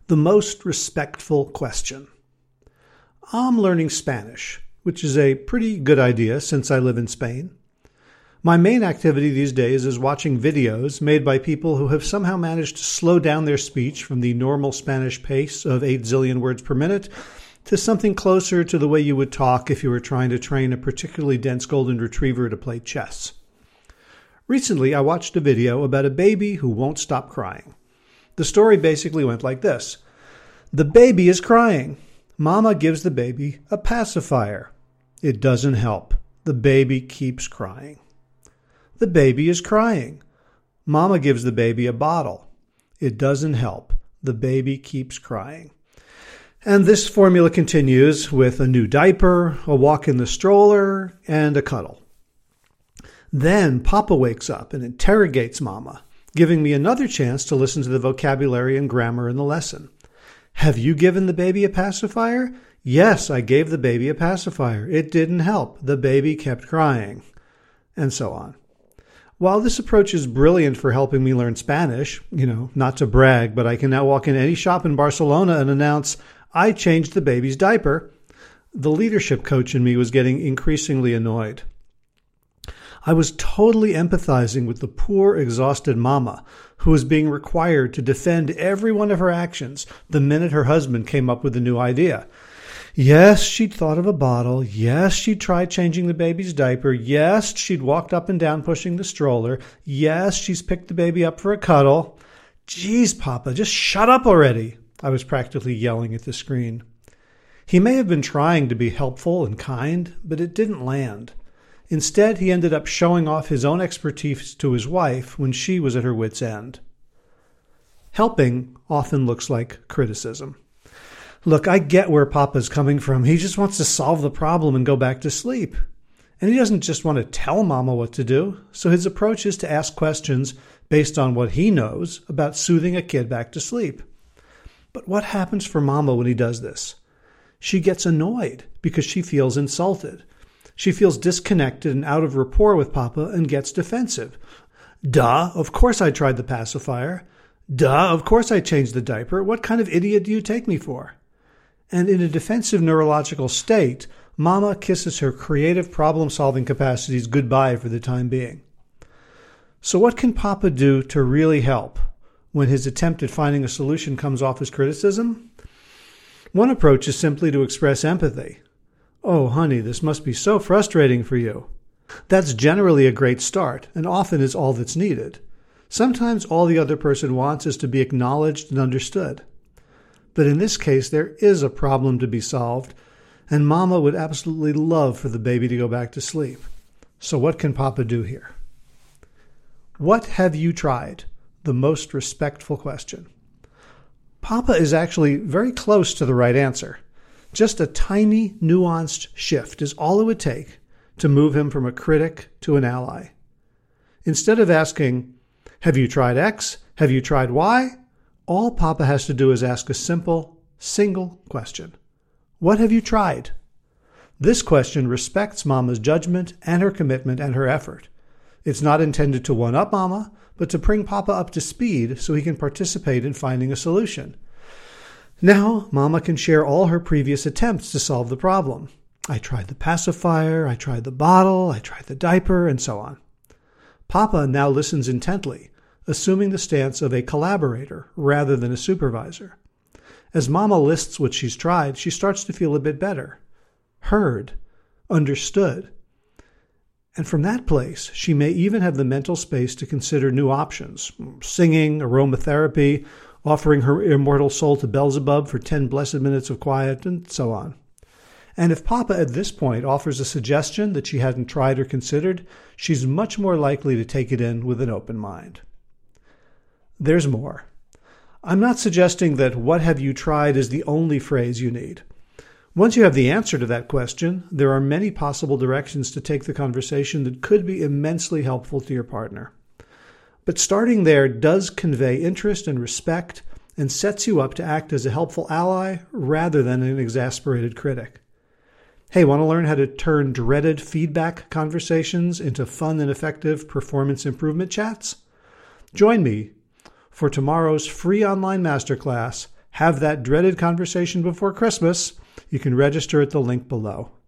The most respectful question. I'm learning Spanish, which is a pretty good idea since I live in Spain. My main activity these days is watching videos made by people who have somehow managed to slow down their speech from the normal Spanish pace of 8 zillion words per minute to something closer to the way you would talk if you were trying to train a particularly dense golden retriever to play chess. Recently, I watched a video about a baby who won't stop crying. The story basically went like this. The baby is crying. Mama gives the baby a pacifier. It doesn't help. The baby keeps crying. The baby is crying. Mama gives the baby a bottle. It doesn't help. The baby keeps crying. And this formula continues with a new diaper, a walk in the stroller, and a cuddle. Then Papa wakes up and interrogates Mama, giving me another chance to listen to the vocabulary and grammar in the lesson. Have you given the baby a pacifier? Yes, I gave the baby a pacifier. It didn't help. The baby kept crying. And so on. While this approach is brilliant for helping me learn Spanish, not to brag, but I can now walk in any shop in Barcelona and announce, I changed the baby's diaper, the leadership coach in me was getting increasingly annoyed. I was totally empathizing with the poor, exhausted mama who was being required to defend every one of her actions the minute her husband came up with a new idea. Yes, she'd thought of a bottle. Yes, she'd tried changing the baby's diaper. Yes, she'd walked up and down pushing the stroller. Yes, she's picked the baby up for a cuddle. Geez, Papa, just shut up already. I was practically yelling at the screen. He may have been trying to be helpful and kind, but it didn't land. Instead, he ended up showing off his own expertise to his wife when she was at her wit's end. Helping often looks like criticism. Look, I get where Papa's coming from. He just wants to solve the problem and go back to sleep. And he doesn't just want to tell Mama what to do, so his approach is to ask questions based on what he knows about soothing a kid back to sleep. But what happens for Mama when he does this? She gets annoyed because she feels insulted. She feels disconnected and out of rapport with Papa and gets defensive. Duh, of course I tried the pacifier. Duh, of course I changed the diaper. What kind of idiot do you take me for? And in a defensive neurological state, Mama kisses her creative problem-solving capacities goodbye for the time being. So what can Papa do to really help when his attempt at finding a solution comes off as criticism? One approach is simply to express empathy. Oh, honey, this must be so frustrating for you. That's generally a great start, and often is all that's needed. Sometimes all the other person wants is to be acknowledged and understood. But in this case, there is a problem to be solved, and Mama would absolutely love for the baby to go back to sleep. So what can Papa do here? What have you tried? The most respectful question. Papa is actually very close to the right answer. Just a tiny, nuanced shift is all it would take to move him from a critic to an ally. Instead of asking, have you tried X? Have you tried Y? All Papa has to do is ask a simple, single question. What have you tried? This question respects Mama's judgment and her commitment and her effort. It's not intended to one-up Mama, but to bring Papa up to speed so he can participate in finding a solution. Now, Mama can share all her previous attempts to solve the problem. I tried the pacifier, I tried the bottle, I tried the diaper, and so on. Papa now listens intently, assuming the stance of a collaborator rather than a supervisor. As Mama lists what she's tried, she starts to feel a bit better, heard, understood. And from that place, she may even have the mental space to consider new options, singing, aromatherapy, offering her immortal soul to Beelzebub for 10 blessed minutes of quiet, and so on. And if Papa at this point offers a suggestion that she hadn't tried or considered, she's much more likely to take it in with an open mind. There's more. I'm not suggesting that what have you tried is the only phrase you need. Once you have the answer to that question, there are many possible directions to take the conversation that could be immensely helpful to your partner. But starting there does convey interest and respect and sets you up to act as a helpful ally rather than an exasperated critic. Hey, want to learn how to turn dreaded feedback conversations into fun and effective performance improvement chats? Join me for tomorrow's free online masterclass, have that dreaded conversation before Christmas, you can register at the link below.